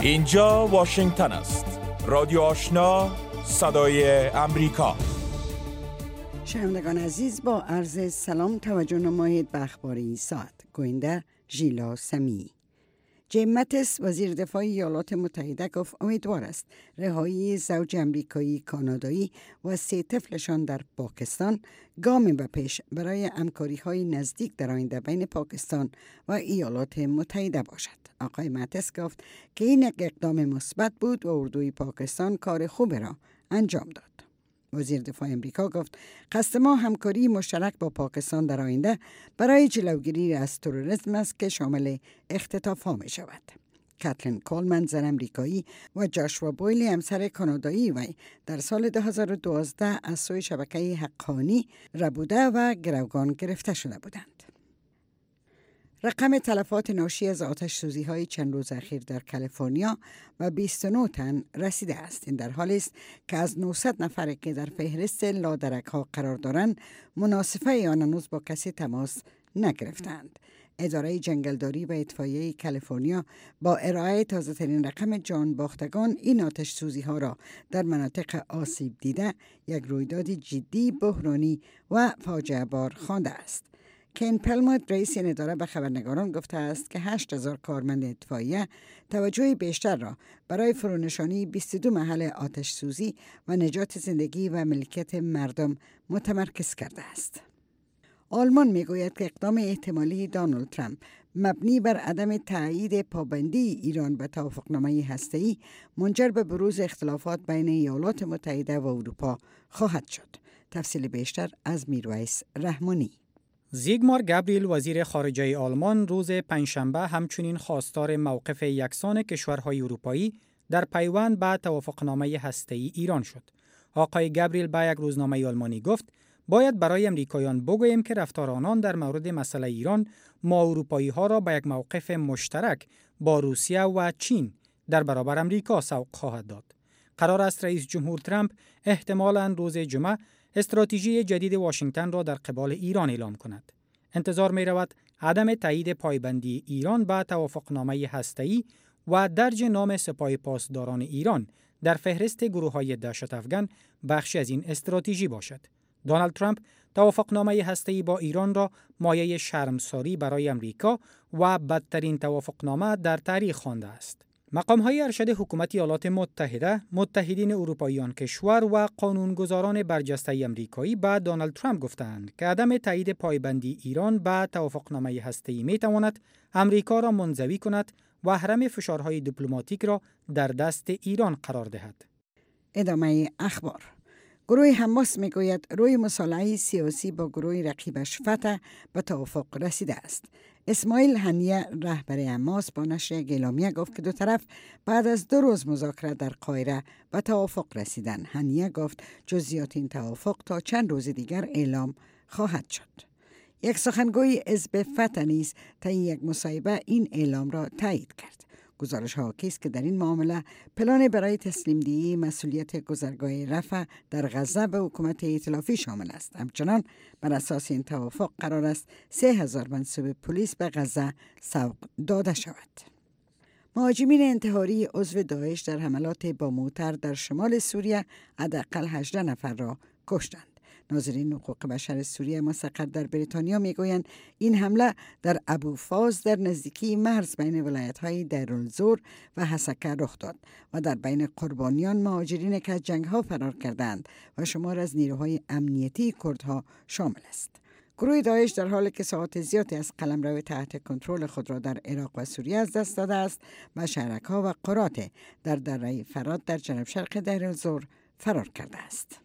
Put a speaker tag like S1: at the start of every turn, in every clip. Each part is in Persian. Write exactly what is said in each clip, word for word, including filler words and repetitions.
S1: اینجا واشنگتن است. رادیو آشنا، صدای امریکا.
S2: شنوندگان عزیز، با عرض سلام توجه نمایید به اخبار این ساعت. گوینده ژیلا سمی. جیم ماتیس وزیر دفاع ایالات متحده گفت امیدوار است رهایی زوج امریکایی کانادایی و سه طفلشان در پاکستان گامی به پیش برای همکاری‌های نزدیک در آینده بین پاکستان و ایالات متحده باشد. آقای ماتیس گفت که این یک اقدام مثبت بود و اردوی پاکستان کار خوبی را انجام داد. وزیر دفاع امریکا گفت قصد ما همکاری مشترک با پاکستان در آینده برای جلوگیری از تروریسم است که شامل اختطاف‌ها می شود. کاتلین کولمن زن امریکایی و جاشوا بویلی همسر کانادایی وی در سال دو هزار و دوازده از سوی شبکه حقانی ربوده و گروگان گرفته شده بودند. رقم تلفات ناشی از آتش سوزی های چند روز اخیر در کالیفرنیا و بیست و نه تن رسیده است. این در حالی است که از نهصد نفر که در فهرست لادرک ها قرار دارند مناصفه آن هنوز با کسی تماس نگرفتند. اداره جنگلداری و اطفائیه کالیفرنیا با ارائه تازه ترین رقم جان باختگان این آتش سوزی ها را در مناطق آسیب دیده یک رویداد جدی، بحرانی و فاجعه بار خوانده است. کین پلموت رئیس این اداره به خبرنگاران گفته است که هشت هزار کارمند اطفائیه توجه بیشتر را برای فرونشانی بیست و دو محل آتش سوزی و نجات زندگی و ملکیت مردم متمرکز کرده است. آلمان میگوید که اقدام احتمالی دونالد ترامپ مبنی بر عدم تایید پابندی ایران به توافقنامه هسته‌ای منجر به بروز اختلافات بین ایالات متحده و اروپا خواهد شد. تفصیل بیشتر از میرویس رحمانی.
S3: زیگمار گابریل وزیر خارجه آلمان روز پنجشنبه همچنین خواستار موقف یکسان کشورهای اروپایی در پیوند به توافقنامه هسته‌ای ایران شد. آقای گابریل به یک روزنامه آلمانی گفت باید برای امریکایان بگوییم که رفتار آنان در مورد مسئله ایران ما اروپایی ها را به یک موقف مشترک با روسیه و چین در برابر امریکا سوق خواهد داد. قرار است رئیس جمهور ترامپ احتمالاً روز جمعه استراتژی جدید واشنگتن را در قبال ایران اعلام کند. انتظار می رود عدم تایید پایبندی ایران به توافقنامه هسته‌ای و درج نام سپاه پاسداران ایران در فهرست گروه‌های دهشت افغان بخشی از این استراتژی باشد. دونالد ترامپ توافقنامه هسته‌ای با ایران را مایه شرمساری برای امریکا و بدترین توافقنامه در تاریخ خوانده است. مقام‌های ارشد حکومت ایالات متحده، متحدین اروپایی آن کشور و قانونگذاران برجسته امریکایی به دونالد ترامپ گفتند که عدم تایید پایبندی ایران به توافقنامه هسته‌ای می‌تواند امریکا را منزوی کند و حرم فشارهای دیپلماتیک را در دست ایران قرار دهد.
S2: ادامه اخبار. گروه حماس میگوید روی مصالحه سیاسی با گروه رقیبش فتح به توافق رسیده است. اسماعیل هنیه رهبر حماس با نشر یک اعلامیه گفت که دو طرف بعد از دو روز مذاکره در قاهره به توافق رسیدند. هنیه گفت جزئیات این توافق تا چند روز دیگر اعلام خواهد شد. یک سخنگوی حزب فتح نیز طی یک مصاحبه این اعلام را تایید کرد. گزارش ها حاکی است که در این معامله پلان برای تسلیم دهی مسئولیت گذرگاه رفح در غزه به حکومت ائتلافی شامل است. همچنان بر اساس این توافق قرار است سه هزار منصوب پلیس به غزه سوق داده شود. مهاجمین انتحاری عضو داعش در حملات با موتر در شمال سوریه حداقل هجده نفر را کشتند. ناظرین حقوق بشر سوریه مستقر در بریتانیا میگویند این حمله در ابوفاز در نزدیکی مرز بین ولایت‌های دیرالزور و حسکه رخ داد و در بین قربانیان مهاجرین که از جنگ‌ها فرار کردند و شمار از نیروهای امنیتی کردها شامل است. گروه داعش در حالی که ساعات زیادی از قلمرو تحت کنترل خود را در عراق و سوریه از دست داده است و شهرک‌ها و قرات در دره فرات در جنوب شرق دیرالزور فرار کرده است.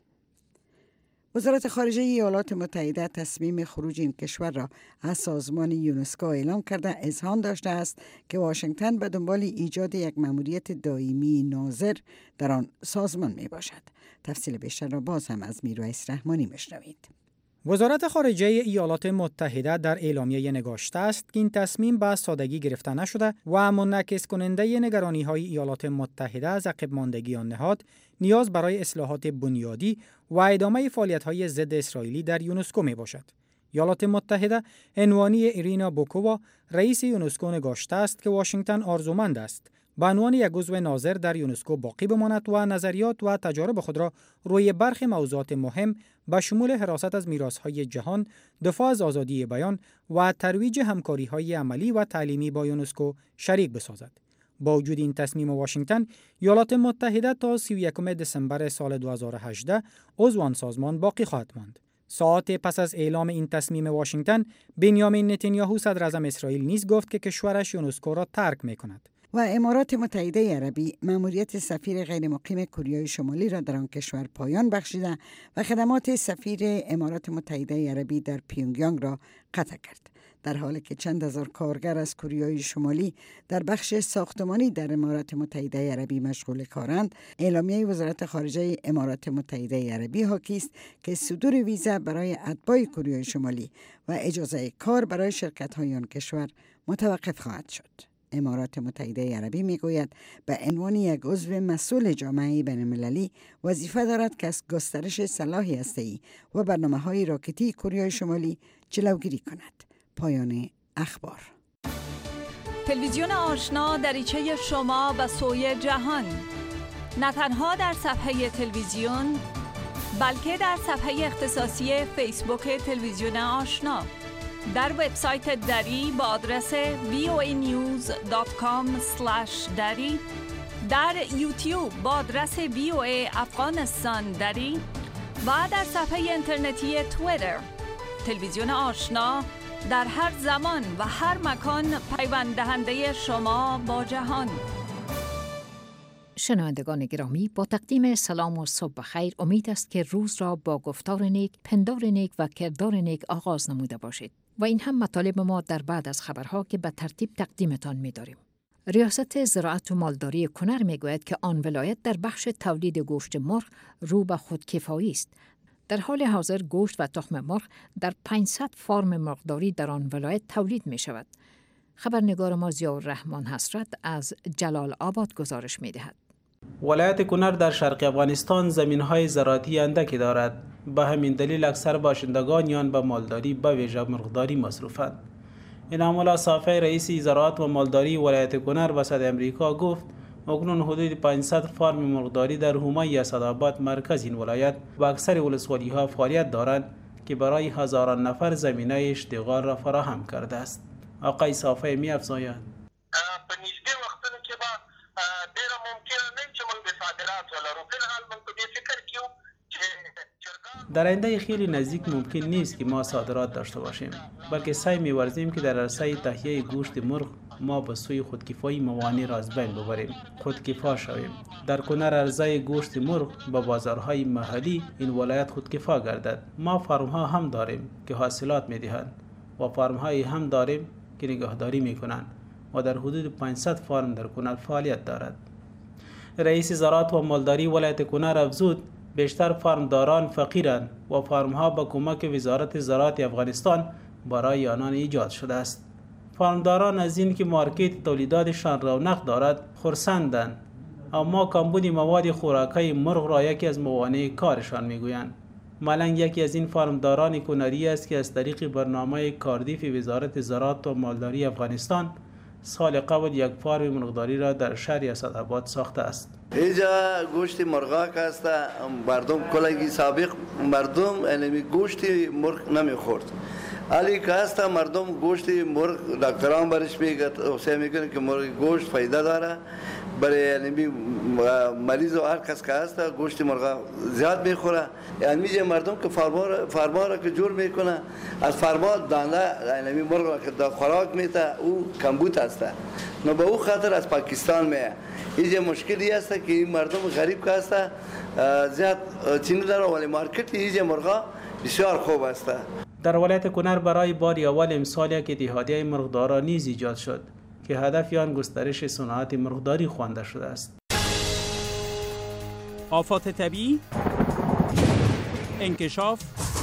S2: وزارت خارجه ایالات متحده تصمیم خروج این کشور را از سازمان یونسکو اعلام کرده اذعان داشته است که واشنگتن به دنبال ایجاد یک مأموریت دائمی ناظر در آن سازمان می باشد. تفصیل بیشتر را باز هم از میرویس رحمانی میشنوید.
S3: وزارت خارجه ایالات متحده در اعلامیه نگاشته است که این تصمیم به سادگی گرفته نشده و منعکس کننده نگرانی‌های ایالات متحده از عقب ماندگی آن نهاد نیاز برای اصلاحات بنیادی و ادامه فعالیت‌های ضد اسرائیلی در یونسکو میباشد. ایالات متحده عنوانی ایرینا بوکووا رئیس یونسکو نگاشته است که واشنگتن آرزومند است به عنوان یک عضو ناظر در یونسکو باقی بماند و نظریات و تجارب خود را روی برخی موضوعات مهم به شمول حراست از میراث‌های جهان، دفاع از آزادی بیان و ترویج همکاری‌های عملی و تعلیمی با یونسکو شریک بسازد. با وجود این تصمیم واشنگتن، ایالات متحده تا سی و یکم دسامبر سال دو هزار و هجده عضو آن سازمان باقی خواهد ماند. ساعات پس از اعلام این تصمیم واشنگتن، بنیامین نتانیاهو صدر اعظم اسرائیل نیز گفت که کشورش یونسکو را ترک می‌کند.
S2: و امارات متحده عربی مأموریت سفیر غیر مقیم کره شمالی را در آن کشور پایان بخشیده و خدمات سفیر امارات متحده عربی در پیونگیانگ را قطع کرد. در حالی که چند هزار کارگر از کره شمالی در بخش ساختمانی در امارات متحده عربی مشغول کارند، اعلامیه وزارت خارجه امارات متحده عربی حاکی است که صدور ویزا برای اتباع کره شمالی و اجازه کار برای شرکت‌های آن کشور متوقف خواهد شد. امارات متحده عربی میگوید به عنوان یک عضو مسئول جامعه بین‌المللی وظیفه دارد که از گسترش سلاح هسته‌ای و برنامه‌های راکتی کره شمالی جلوگیری کند. پایان اخبار.
S4: تلویزیون آشنا دریچه شما به سوی جهان، نه تنها در صفحه تلویزیون بلکه در صفحه اختصاصی فیسبوک تلویزیون آشنا، در وبسایت دری با آدرس وی او ای نیوز دات کام اسلش دری، در یوتیوب با آدرس وی او ای افغانستان دری و در صفحه اینترنتی توییتر. تلویزیون آشنا در هر زمان و هر مکان پیوند دهنده شما با جهان.
S5: شنوندگان گرامی، با تقدیم سلام و صبح بخیر، امید است که روز را با گفتار نیک، پندار نیک و کردار نیک آغاز نموده باشید. و این هم مطالب ما در بعد از خبرها که به ترتیب تقدیمتان می داریم. ریاست زراعت و مالداری کنر می گوید که آن ولایت در بخش تولید گوشت مرغ رو به خودکفایی است. در حال حاضر گوشت و تخم مرغ در پانصد فارم مرغداری در آن ولایت تولید می شود. خبرنگار ما ضیاءالرحمن حسرت از جلال آباد گزارش می دهد.
S6: ولایت کنر در شرق افغانستان زمین‌های زراعتی اندکی دارد. به همین دلیل اکثر باشندگان آن به مالداری به ویژه مرغداری مصروفند. انعام صافی رئیس زراعت و مالداری ولایت کنر به صدای امریکا گفت اکنون حدود پانصد فارم مرغداری در حومه اسدآباد مرکز این ولایت و اکثر ولسوالی‌ها فعالیت دارند که برای هزاران نفر زمینه اشتغال را فراهم کرده است. آقای صافی می افزاید:
S7: په نږدې وختونو کې به ډېره ممکنه نه چې موږ د صادرات ولرو. فی الحال موږ په دې فکر کې یو چې
S6: در آینده خیلی نزدیک ممکن نیست که ما صادرات داشته باشیم، بلکه سعی می‌ورزیم که در عرصه تهیه گوشت مرغ ما به سوی خودکفایی موانع را از بین ببریم، خودکفا شویم. در کنر عرضه گوشت مرغ به بازارهای محلی این ولایت خودکفا گردد. ما فارم‌ها هم داریم که حاصلات می‌دهند و فارم‌هایی هم داریم که نگهداری می‌کنند و در حدود پانصد فارم در کنر فعالیت دارد. رئیس زراعت و مالداری ولایت کنر افزود بیشتر فارمداران فقیرند و فارم‌ها با کمک وزارت زراعت افغانستان برای آنان ایجاد شده است. فارمداران از این که مارکت تولیداتشان رونق دارد خرسندند، اما کمبود مواد خوراکی مرغ را یکی از موانع کارشان میگویند. ملنگ یکی از این فارمداران کنری است که از طریق برنامه کاردیف وزارت زراعت و مالداری افغانستان سال قبل یک فارم مرغداری را در شهر اسدآباد ساخته است.
S8: اینجا گوشت مرغ است، مردم کلگی سابق مردم اینمی گوشت مرغ نمیخورد. علی که هست مردم گوشت مرغ دکتران برش میگه توصیه میکنه که مرغ گوشت فایده داره برای اینمی مریض و هر کس که هست گوشت مرغ زیاد میخوره. یعنی میگه مردم که فرما فرما را که جور میکنه از فرما دانه اینمی مرغ را که دا خوراک میته او کمبود هست. نو به او خاطر از پاکستان میه. اینجا مشکلی است که این مردم غریب که هست زیاد چینی داره ولی مارکت اینجا مرغ بسیار خوب است.
S6: در ولایت کنر برای بار اول امسال یک اتحادیه مرغداران نیز ایجاد شد که هدف آن گسترش صنعت مرغداری خوانده شده است.
S1: آفات طبیعی، انکشاف،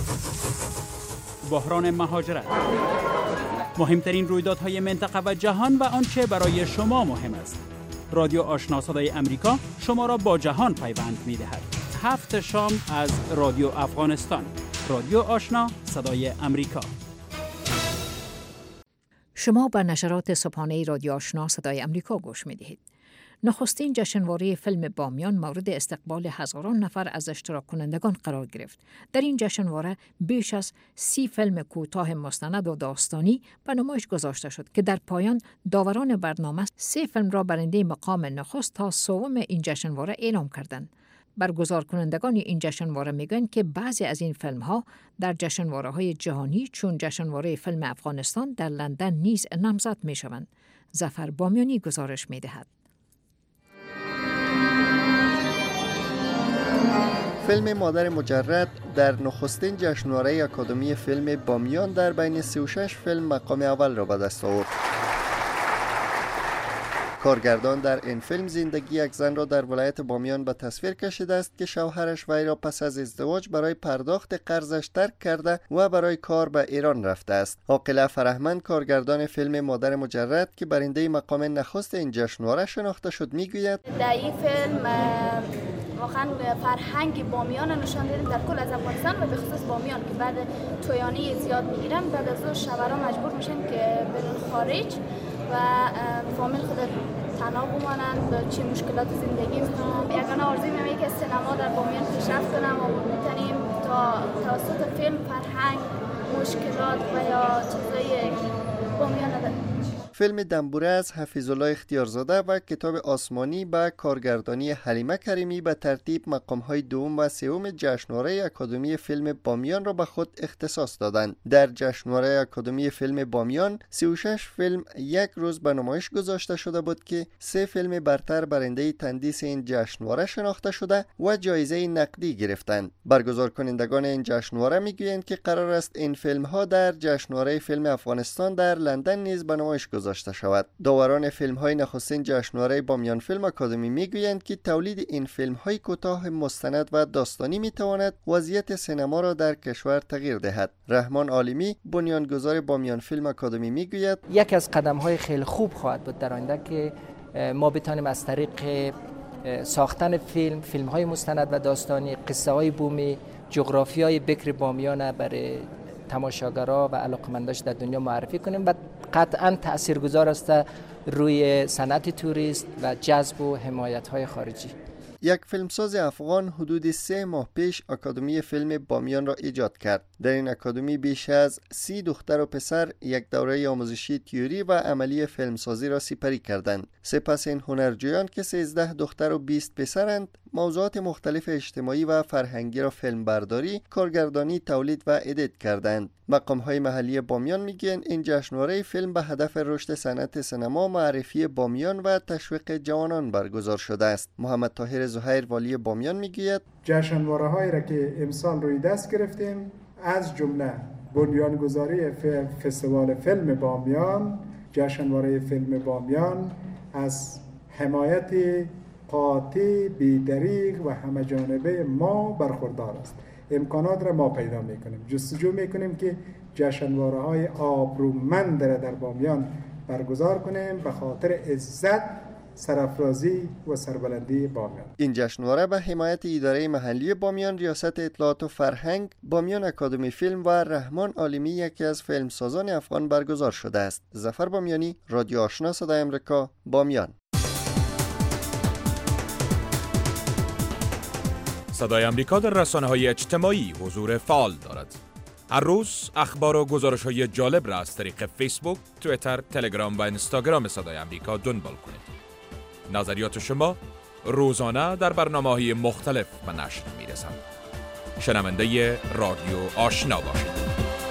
S1: بحران مهاجرت، مهمترین رویدادهای منطقه و جهان و آنچه برای شما مهم است. رادیو آشنا صدای امریکا شما را با جهان پیوند می‌دهد. هفت شام از رادیو افغانستان. رادیو آشنا صدای امریکا.
S5: شما به نشرات صبحانه رادیو آشنا صدای امریکا گوش می‌دهید. نخستین جشنواره فیلم بامیان مورد استقبال هزاران نفر از اشتراک کنندگان قرار گرفت. در این جشنواره بیش از سی فیلم کوتاه مستند و داستانی به نمایش گذاشته شد که در پایان داوران برنامه سه فیلم را برنده مقام نخست تا سوم این جشنواره اعلام کردند. برگزار کنندگان این جشنواره میگویند که بعضی از این فیلم ها در جشنواره های جهانی چون جشنواره فیلم افغانستان در لندن نیز نامزد می شوند. ظفر بامیانی گزارش می دهد.
S9: فیلم مادر مجرد در نخستین جشنواره اکادمی فیلم بامیان در بین سی و شش فیلم مقام اول را به دست آورد. کارگردان در این فیلم زندگی یک زن را در ولایت بامیان به تصویر کشیده است که شوهرش وی را پس از ازدواج برای پرداخت قرضش ترک کرده و برای کار به ایران رفته است. عاقله فرهمند کارگردان فیلم مادر مجرد که برنده مقام نخست این جشنواره شناخته شد میگوید
S10: در این فیلم واقعا فرهنگ بامیان نشان دادیم در کل از افغانستان و به خصوص بامیان که بعد تویانی زیاد میگیرن، بعد از اون شوهرها مجبور میشن که برن خارج و فامیل خود تنها بمانند و چه مشکلات زندگی میکنن. یگانه آرزوی اینه که سینما در بامیان پیشرفت کنه و میتونیم تا توسط فیلم فرهنگ مشکلات و یا چیزایی بامیان نداره.
S9: فیلم دنبوره از حفیظ الله اختیارزاده و کتاب آسمانی با کارگردانی حلیمه کریمی به ترتیب مقام‌های دوم و سوم جشنواره اکادمی فیلم بامیان را به خود اختصاص دادند. در جشنواره اکادمی فیلم بامیان سی و شش فیلم یک روز به نمایش گذاشته شده بود که سه فیلم برتر برنده تندیس این جشنواره شناخته شده و جایزه نقدی گرفتند. برگزار کنندگان این جشنواره میگویند که قرار است این فیلم‌ها در جشنواره فیلم افغانستان در لندن نیز به نمایش گذاشته شود. داوران فیلم‌های نخستین جشنواره بامیان فیلم اکادمی میگویند که تولید این فیلم‌های کوتاه مستند و داستانی میتواند وضعیت سینما را در کشور تغییر دهد. رحمان عالمی بنیانگذار بامیان فیلم اکادمی میگوید
S11: یکی از قدم‌های خیلی خوب خواهد بود در آینده که ما بتوانیم از طریق ساختن فیلم، فیلم‌های مستند و داستانی، قصه‌های بومی، جغرافیای بکر بامیان برای تماشاگرها و علاقمنداش در دنیا معرفی کنیم و قطعاً تاثیرگذار است روی صنعت توریست و جذب و حمایت‌های خارجی.
S9: یک فیلمساز افغان حدود سه ماه پیش اکادمی فیلم بامیان را ایجاد کرد. در این اکادمی بیش از سی دختر و پسر یک دوره آموزشی تئوری و عملی فیلمسازی را سپری کردند. سپس این هنرجویان که سیزده دختر و بیست پسرند موضوعات مختلف اجتماعی و فرهنگی را فیلم برداری، کارگردانی، تولید و ادیت کردند. مقام‌های محلی بامیان میگن این جشنواره فیلم به هدف رشد صنعت سینما، معرفی بامیان و تشویق جوانان برگزار شده است. محمد طاهر زهیر والی بامیان میگوید
S12: جشنواره‌هایی را که امسال روی دست گرفتیم از جمله بنیانگذاری فستیوال فیلم بامیان، جشنواره فیلم بامیان از حمایت قاطع، بی‌دریغ و همه جانبه ما برخوردار است. امکانات را ما پیدا میکنیم، جستجو میکنیم که جشنواره‌های آبرومند را در بامیان برگزار کنیم به خاطر عزت، سرافرازی و سربلندی بامیان.
S9: این جشنواره به حمایت اداره محلی بامیان، ریاست اطلاعات و فرهنگ، بامیان اکادمی فیلم و رحمان عالمی یکی از فیلمسازان افغان برگزار شده است. ظفر بامیانی، رادیو آشنا صدای آمریکا، بامیان.
S13: صدای آمریکا در رسانه‌های اجتماعی حضور فعال دارد. هر روز اخبار و گزارش‌های جالب را از طریق فیسبوک، توییتر، تلگرام و اینستاگرام صدای آمریکا دنبال کنید. نظریات شما روزانه در برنامه‌های مختلف به نشر می‌رسند. شنونده رادیو آشنا باشید.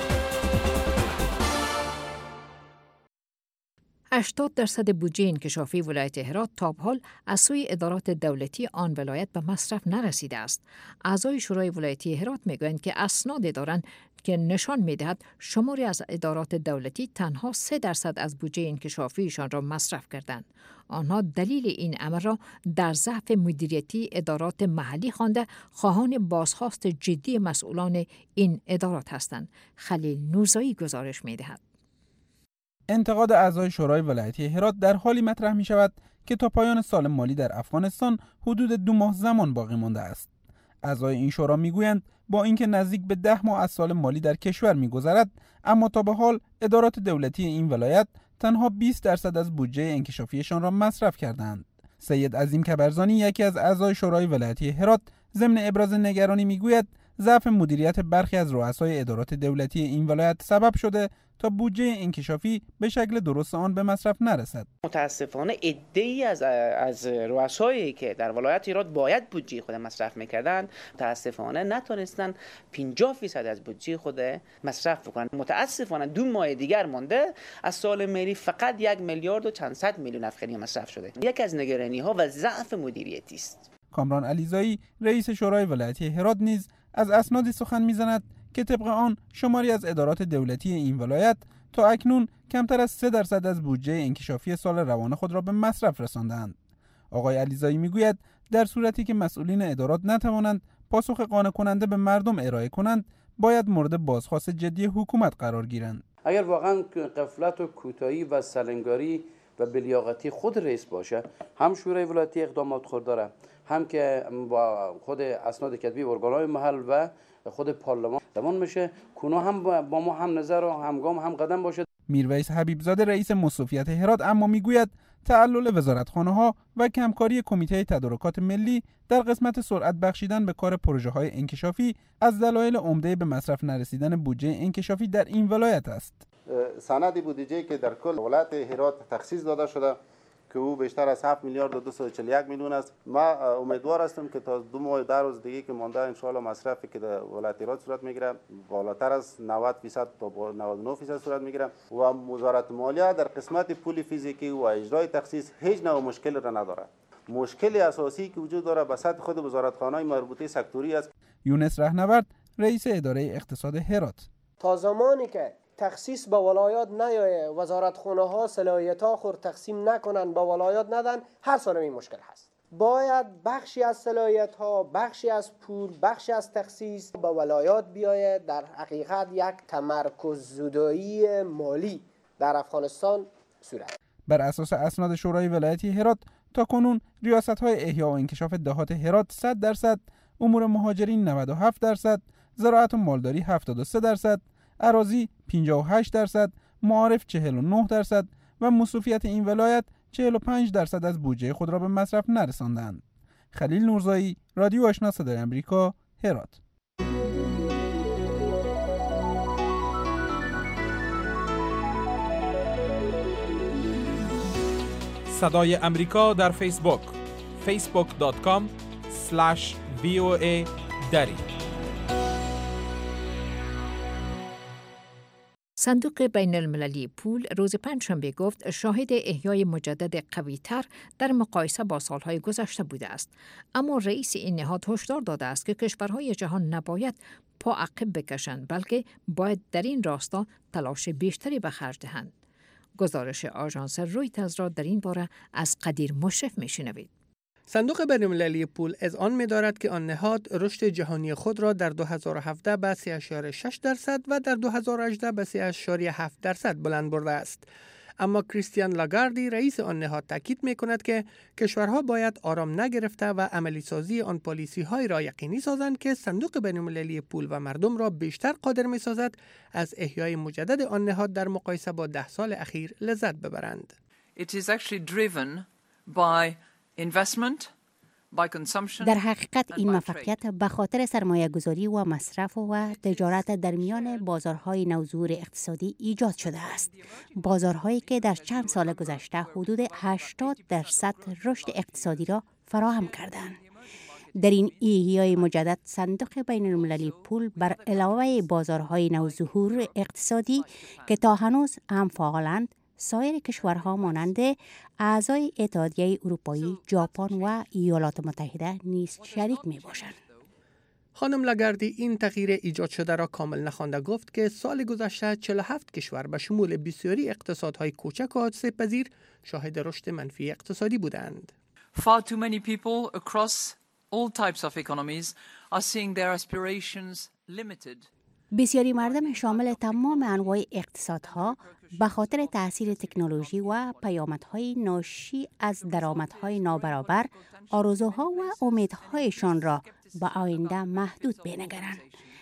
S5: هشتاد درصد بودجه انکشافی ولایت هرات تا به حال از سوی ادارات دولتی آن ولایت به مصرف نرسیده است. اعضای شورای ولایتی هرات میگویند که اسناد دارند که نشان میدهد شماری از ادارات دولتی تنها سه درصد از بودجه انکشافیشان را مصرف کردند. آنها دلیل این امر را در ضعف مدیریتی ادارات محلی خوانده خواهان بازخواست جدی مسئولان این ادارات هستند. خلیل نورزایی گزارش میدهد.
S14: انتقاد اعضای شورای ولایتی هرات در حالی مطرح می شود که تا پایان سال مالی در افغانستان حدود دو ماه زمان باقی مانده است. اعضای این شورا می گویند با اینکه نزدیک به ده ماه از سال مالی در کشور می گذرد، اما تا به حال ادارات دولتی این ولایت تنها بیست درصد از بودجه انکشافیشان را مصرف کردند. سید عظیم کبرزانی یکی از اعضای شورای ولایتی هرات ضمن ابراز نگرانی میگوید ضعف مدیریت برخی از رؤسای ادارات دولتی این ولایت سبب شده تا بودجه انکشافی به شکل درست آن به مصرف نرسد.
S15: متاسفانه عده‌ای از از رؤسایی که در ولایت هرات باید بودجه خود مصرف می‌کردند متاسفانه نتونستند پنجاه فیصد از بودجه خود مصرف بکنند. متاسفانه دو ماه دیگر مانده از سال مالی فقط یک میلیارد و چند صد میلیون افغانی مصرف شده. یکی از نگرانی‌ها و ضعف مدیریتی است.
S14: کامران علیزایی رئیس شورای ولایتی هرات نیز از اسنادی سخن می‌زند که طبق آن شماری از ادارات دولتی این ولایت تا اکنون کمتر از سه درصد از بودجه انکشافی سال روان خود را به مصرف رساندند. آقای علیزایی میگوید در صورتی که مسئولین ادارات نتوانند پاسخ قانع کننده به مردم ارائه کنند، باید مورد بازخواست جدی حکومت قرار گیرند.
S16: اگر واقعا غفلت و کوتاهی و سلنگاری و بی‌لیاقتی خود رئیس باشه، هم شورای ولایتی اقدامات خود داره، هم که با خود اسناد کتبی ارگان‌های محل و خود پارلمان زمان میشه کنو هم با ما هم نظر و همگام هم قدم باشه.
S14: میرویس حبیبزاده رئیس مصرفیت هرات اما میگوید تعلل وزارتخانه‌ها و کمکاری کمیته تدارکات ملی در قسمت سرعت بخشیدن به کار پروژه‌های انکشافی از دلایل عمده به مصرف نرسیدن بودجه انکشافی در این ولایت است.
S17: سند بودجه که در کل ولایت هرات تخصیص داده شده که او بیشتر از هفت میلیارد و دویست و چهل و یک میلیون است. ما امیدوار هستم که تا دو ماه در روز دیگه که مانده ان شاء الله مصرفی که در ولایت هرات صورت میگیره بالاتر از نود درصد تا نود و نه درصد صورت میگیره و وزارت مالیه در قسمت پول فیزیکی و اجرای تخصیص هیچ نوع مشکل را نداره. مشکل اساسی که وجود داره به سطح خود وزارتخانه‌های مربوطه سکتوری است.
S14: یونس رهنورد رئیس اداره اقتصاد هرات:
S18: تا زمانی که تخصیص به ولایات نیایه، وزارتخانه ها صلاحیت ها خود تقسیم نکنن به ولایات ندن، هر سال این مشکل هست. باید بخشی از صلاحیت ها، بخشی از پول، بخشی از تخصیص به ولایات بیایه. در حقیقت یک تمرکز زدایی مالی در افغانستان صورت.
S14: بر اساس اسناد شورای ولایتی هرات تا کنون ریاست های احیا و انکشاف دهات هرات صد درصد، امور مهاجرین نود و هفت درصد، زراعت و مالداری هفتاد و سه درصد، اراضی پنجاه و هشت درصد، معارف چهل و نه درصد و مصرفیت این ولایت چهل و پنج درصد از بودجه خود را به مصرف نرساندند. خلیل نورزایی، رادیو آشنا صدای آمریکا، هرات.
S13: صدای امریکا در فیسبوک فیسبوک دات کام اسلش وی او ای دری.
S5: صندوق بین المللی پول روز پنجشنبه گفت شاهد احیای مجدد قوی‌تر در مقایسه با سالهای گذشته بوده است، اما رئیس این نهاد هشدار داده است که کشورهای جهان نباید پا عقب بکشند، بلکه باید در این راستا تلاش بیشتری به خرج دهند. گزارش آژانس رویترز را در این باره از قدیر مشرف می‌شنوید.
S19: صندوق بین‌المللی پول اذعان می‌دارد که آن نهاد رشد جهانی خود را در دو هزار و هفده به سه اشاره شش درصد و در دو هزار و هجده به سه اشاره هفت درصد بلند برده است. اما کریستیان لاگاردی رئیس آن نهاد تاکید می‌کند که کشورها باید آرام نگرفته و عملی سازی آن پالیسی‌های را یقینی سازند که صندوق بین‌المللی پول و مردم را بیشتر قادر می‌سازد از احیای مجدد آن نهاد در مقایسه با ده سال اخیر لذت ببرند.
S20: It is actually driven by investment, by consumption.
S21: در حقیقت این موفقیت به خاطر سرمایه گذاری و مصرف و تجارت در میان بازارهای نوظهور اقتصادی ایجاد شده است. بازارهایی که در چند سال گذشته حدود هشتاد درصد رشد اقتصادی را فراهم کردند. در این احیای مجدد صندوق بین المللی پول بر علاوه بازارهای نوظهور اقتصادی که تا هنوز هم فعالند، سایر کشورها مانند اعضای اتحادیه اروپایی، ژاپن و ایالات متحده نیز شریک می باشند.
S19: خانم لاگاردی این تغییر ایجاد شده را کامل نخوانده گفت که سال گذشته چهل و هفت کشور به شمول بسیاری اقتصادهای کوچک و حادثه پذیر شاهد رشد منفی اقتصادی بودند.
S20: Far too many people across all types of economies are seeing their aspirations limited.
S21: بسیاری مردم شامل تمام انواع اقتصادها به خاطر تأثیر تکنولوژی و پیامدهای ناشی از درآمدهای نابرابر آرزوها و امیدهایشان را به آینده محدود بنگرند.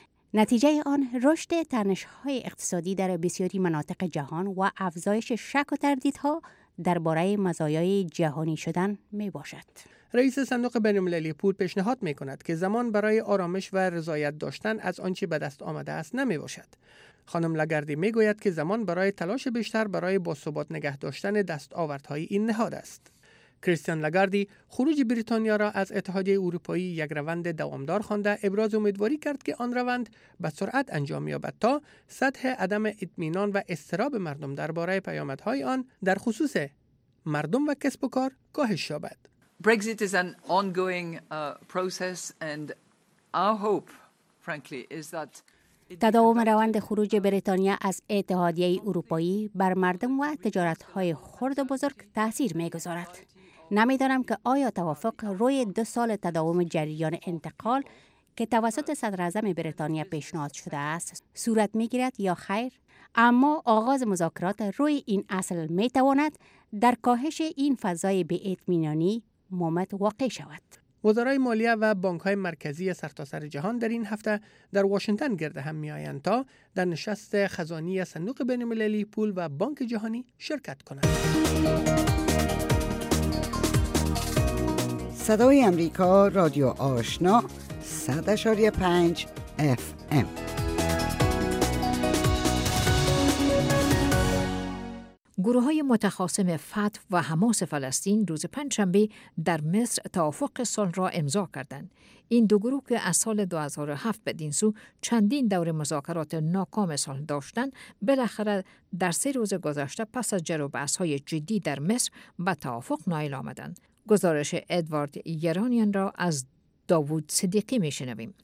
S21: نتیجه آن رشد تنش‌های اقتصادی در بسیاری مناطق جهان و افزایش شک و تردیدها درباره مزایای جهانی شدن می باشد.
S19: رئیس صندوق بین‌المللی پول پیشنهاد می کند که زمان برای آرامش و رضایت داشتن از آنچه به دست آمده است نمی باشد. خانم لاگاردی می گوید که زمان برای تلاش بیشتر برای باثبات نگه داشتن دستاوردهای این نهاد است. کریستیان لاگاردی خروج بریتانیا را از اتحادیه اروپایی یک روند دوامدار خوانده ابراز امیدواری کرد که آن روند به سرعت انجام یابد تا سطح عدم اطمینان و اضطراب مردم درباره پیامدهای آن در خصوص مردم و کسب و کار کاهش یابد.
S20: Brexit is an ongoing uh, process and our hope frankly is that
S21: تداوم روند خروج بریتانیا از اتحادیه اروپایی بر مردم و تجارت‌های خرد و بزرگ تأثیر می‌گذارد. نمی‌دانم که آیا توافق روی دو سال تداوم جریان انتقال که توسط صدراعظم بریتانیا پیشنهاد شده است صورت می‌گیرد یا خیر، اما آغاز مذاکرات روی این اصل می‌تواند در کاهش این فضای بی‌اطمینانی مومد واقع شود.
S19: وزرای مالیه و بانک‌های مرکزی سرتاسر جهان در این هفته در واشنگتن گرد هم می‌آیند تا در نشست خزانی صندوق بین‌المللی پول و بانک جهانی شرکت کنند.
S2: صدای امریکا، رادیو آشنا، صد و پنج اف ام.
S5: گروه های متخاصم فتح و حماس فلسطین روز پنجشنبه در مصر توافق صلح را امضا کردند. این دو گروه که از سال دو هزار و هفت بدین سو چندین دور مذاکرات ناکام صلح داشتند، بالاخره در سه روز گذشته پس از جر و بحث‌های جدی در مصر به توافق نائل آمدند. گزارش ادوارد یرانیان را از داوود صدیقی میشنویم.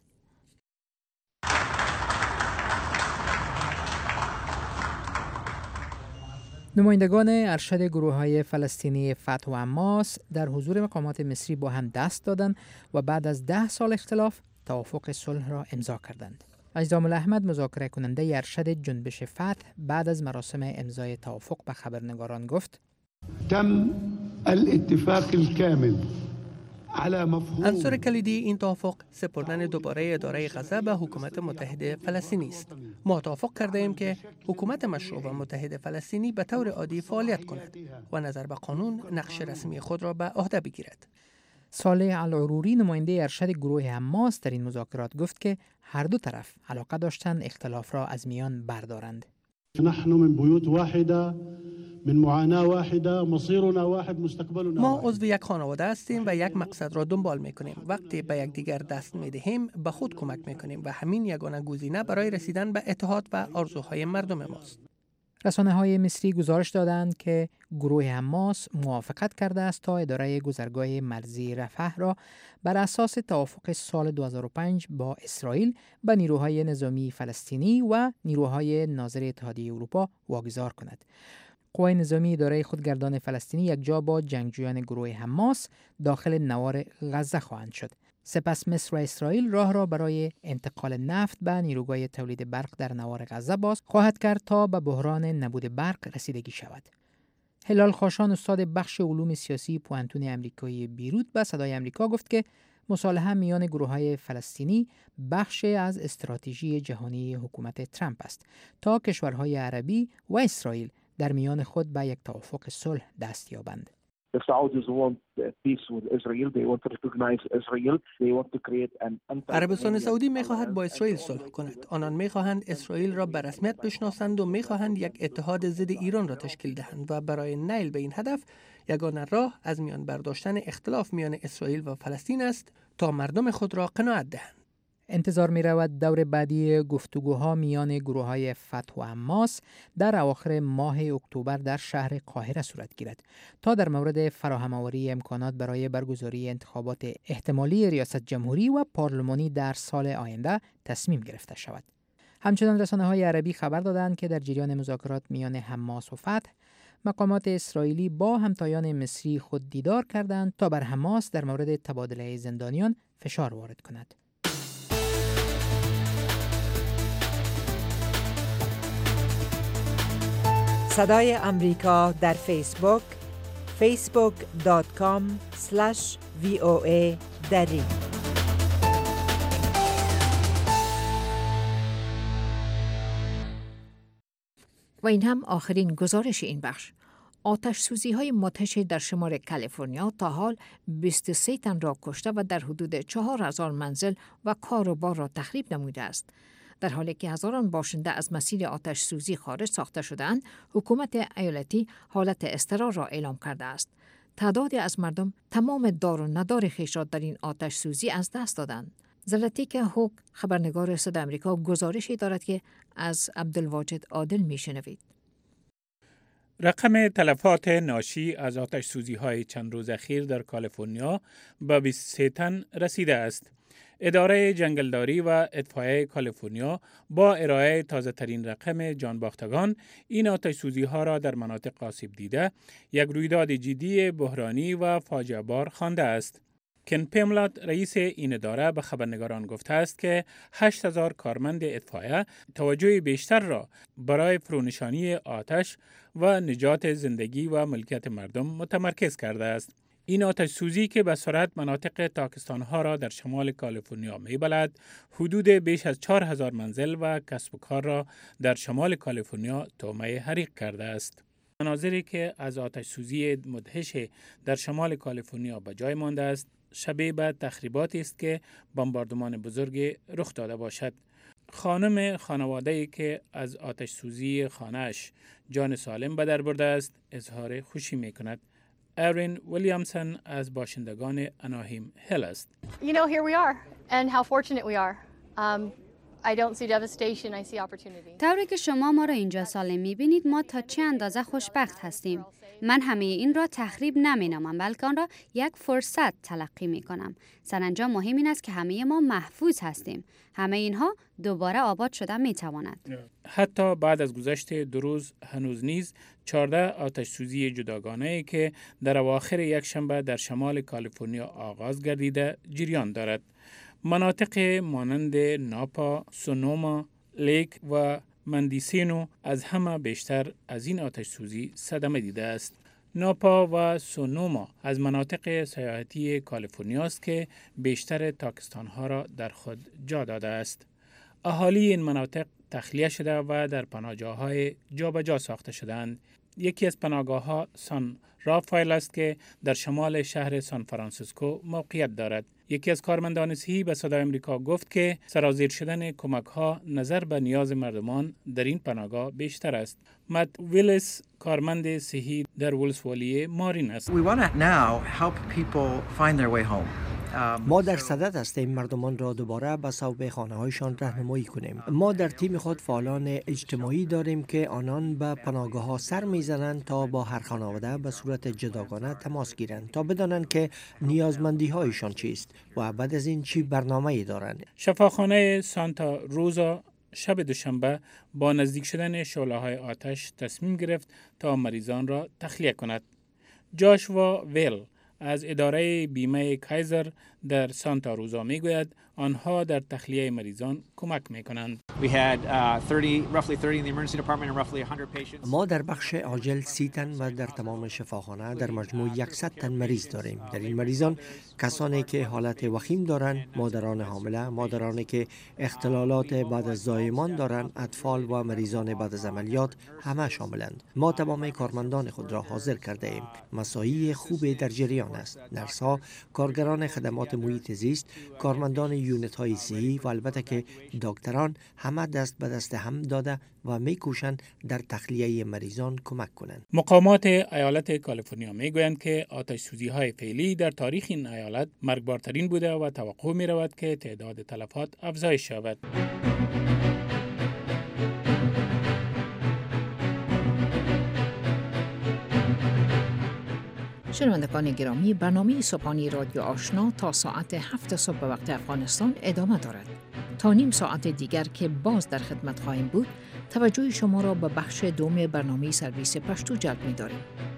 S3: نمایندگان ارشد گروه‌های فلسطینی فتح و حماس در حضور مقامات مصری با هم دست دادند و بعد از ده سال اختلاف توافق صلح را امضا کردند. اجدام الاحمد مذاکره کننده ارشد جنبش فتح بعد از مراسم امضای توافق به خبرنگاران گفت:
S22: تم الاتفاق الكامل
S19: عنصر کلیدی این توافق سپردن دوباره اداره غزه به حکومت متحد فلسطینی است. ما توافق کرده ایم که حکومت مشروع و متحد فلسطینی به طور عادی فعالیت کند و نظر به قانون نقش رسمی خود را به عهده بگیرد.
S3: صالح العروری نماینده ارشد گروه حماس در این مذاکرات گفت که هر دو طرف علاقه داشتند اختلاف را از میان بردارند.
S22: نحن من بیوت واحده من معاناه واحده مصيرنا واحد مستقبلنا
S19: ما عضو یک خانواده هستیم و یک مقصد را دنبال میکنیم. وقتی به یکدیگر دست میدهیم به خود کمک میکنیم و همین یگانه گزینه برای رسیدن به اتحاد و آرزوهای مردم ماست.
S3: رسانه‌های مصری گزارش دادند که گروه حماس موافقت کرده است تا اداره گذرگاه مرزی رفح را بر اساس توافق سال دو هزار و پنج با اسرائیل به نیروهای نظامی فلسطینی و نیروهای ناظر اتحادیه اروپا واگذار کند. قوای نظامی اداره خودگردان فلسطینی یکجا با جنگجویان گروه حماس داخل نوار غزه خواهند شد. سپس مصر و اسرائیل راه را برای انتقال نفت به نیروگاه تولید برق در نوار غزه باز خواهد کرد تا به بحران نبود برق رسیدگی شود. هلال خاشان استاد بخش علوم سیاسی پوانتون امریکایی بیروت به صدای امریکا گفت که مصالحه میان گروه‌های فلسطینی بخشی از استراتژی جهانی حکومت ترامپ است تا کشورهای عربی و اسرائیل در میان خود به یک توافق صلح دست یابند.
S19: عربستان سعودی می‌خواهد با اسرائیل صلح کند. آنان می‌خواهند اسرائیل را به رسمیت بشناسند و می‌خواهند یک اتحاد ضد ایران را تشکیل دهند و برای نیل به این هدف یگانه راه از میان برداشتن اختلاف میان اسرائیل و فلسطین است تا مردم خود را قناعت دهند.
S3: انتظار می رود دور بعدی گفتگوها میان گروه‌های فتح و حماس در اواخر ماه اکتبر در شهر قاهره صورت گیرد تا در مورد فراهم‌آوری امکانات برای برگزاری انتخابات احتمالی ریاست جمهوری و پارلمانی در سال آینده تصمیم گرفته شود. همچنان رسانه‌های عربی خبر دادند که در جریان مذاکرات میان حماس و فتح مقامات اسرائیلی با همتایان مصری خود دیدار کردند تا بر حماس در مورد تبادله زندانیان فشار وارد کند.
S23: صدای امریکا در فیسبوک فیسبوک دات کام اسلش وی او ای دری.
S5: و این هم آخرین گزارش این بخش. آتش سوزی های مدهش در شمال کالیفرنیا تا حال بیست و سه تن را کشته و در حدود چهار هزار منزل و کاروبار را تخریب نموده است. در حالی که هزاران باشنده از مسیر آتش سوزی خارج ساخته شدند، حکومت ایالتی حالت اضطرار را اعلام کرده است. تعدادی از مردم تمام دار و ندار خویش را در این آتش سوزی از دست دادند. زلاتیکا هوک، خبرنگار صدای آمریکا، گزارشی دارد که از عبدالواجد عادل میشنوید.
S1: رقم تلفات ناشی از آتش سوزی های چند روز اخیر در کالیفرنیا به بیست و سه تن رسیده است. اداره جنگلداری و اطفائیه کالیفرنیا با ارائه تازه ترین رقم جانباختگان این آتش سوزی ها را در مناطق آسیب دیده یک رویداد جدی بحرانی و فاجعه بار خوانده است. کن پیملات رئیس این اداره به خبرنگاران گفته است که هشت هزار کارمند اطفائیه توجه بیشتر را برای فرونشانی آتش و نجات زندگی و ملکیت مردم متمرکز کرده است. این آتش سوزی که به سرعت مناطق تاکستانها را در شمال کالیفرنیا می‌بلد، حدود بیش از چهار هزار منزل و کسب و کار را در شمال کالیفرنیا طعمه حریق کرده است. مناظری که از آتش سوزی مدهش در شمال کالیفرنیا به جای مانده است، شبیه به تخریباتی است که بمباردمان بزرگ رخ داده باشد. خانم خانواده‌ای که از آتش سوزی خانه‌اش جان سالم به در برده است، اظهار خوشی می‌کند. ایرین ویلیامسون از باشندگان اناهیم هیل است.
S4: You know, here we are and how fortunate we are. Um, I don't see devastation, I see opportunity.
S7: طوری که شما ما را اینجا سالم می‌بینید، ما تا چه اندازه خوشبخت هستیم. من همه این را تخریب نمی‌نامم، بلکه آن را یک فرصت تلقی می‌کنم. سرانجام مهم این است که همه ما محفوظ هستیم. همه اینها دوباره آباد شده می‌تواند.
S1: حتی بعد از گذشت دو روز هنوز نیز چهارده آتش سوزی جداگانه‌ای که در اواخر یک شنبه در شمال کالیفرنیا آغاز گردیده جریان دارد. مناطق مانند ناپا، سونوما، لیک و مندیسینو از همه بیشتر از این آتش سوزی صدمه دیده است. ناپا و سونوما از مناطق سیاحتی کالیفرنیا است که بیشتر تاکستانها را در خود جا داده است. اهالی این مناطق تخلیه شده و در پناهجاهای جابجا ساخته شدند. یکی از پناهگاه‌ها سان رافائل است که در شمال شهر سان فرانسیسکو موقعیت دارد. یکی از کارمندان صحی به صدای آمریکا گفت که سرازیر شدن کمک‌ها نظر به نیاز مردمان در این پناهگاه بیشتر است. مت ویلس کارمند صحی در ولسوالی مارین است.
S8: We want to now help people find their way home.
S24: ما در صدد هستیم مردمان را دوباره به صوب خانه‌هایشان راهنمایی کنیم. ما در تیم خود فعالان اجتماعی داریم که آنان به پناهگاه‌ها سر می‌زنند تا با هر خانواده به صورت جداگانه تماس گیرند تا بدانند که نیازمندی‌هایشان چیست و بعد از این چی برنامه‌ای دارند.
S1: شفاخانه سانتا روزا شب دوشنبه با نزدیک شدن شعله‌های آتش تصمیم گرفت تا مریضان را تخلیه کند. جاشوا ویل از اداره بیمه کایزر در سانتا روزا میگوید آنها در تخلیه مریضان کمک میکنند.
S24: ما در بخش عاجل سی تن و در تمام شفاخانه در مجموع صد تن مریض داریم. در این مریضان کسانی که حالت وخیم دارند، مادران حامله، مادرانی که اختلالات بعد از زایمان دارند، اطفال و مریضان بعد از عملیات همه شاملند. ما تمام کارمندان خود را حاضر کرده ایم. مساعی خوب در جریان است. نرس‌ها، کارگران خدمات محیط زیست، کارمندان یونت های صحی و البته که دکتران همه دست به دست هم داده و میکوشند در تخلیه مریضان کمک کنند.
S1: مقامات ایالت کالیفرنیا میگویند که آتش سوزی های فعلی در تاریخ این ایالت مرگبارترین بوده و توقع می رود که تعداد تلفات افزایش یابد.
S5: شنوندگان گرامی، برنامه صبحانی رادیو آشنا تا ساعت هفت صبح به وقت افغانستان ادامه دارد. تا نیم ساعت دیگر که باز در خدمت خواهیم بود، توجه شما را به بخش دوم برنامه سرویس پشتو جلب می داریم.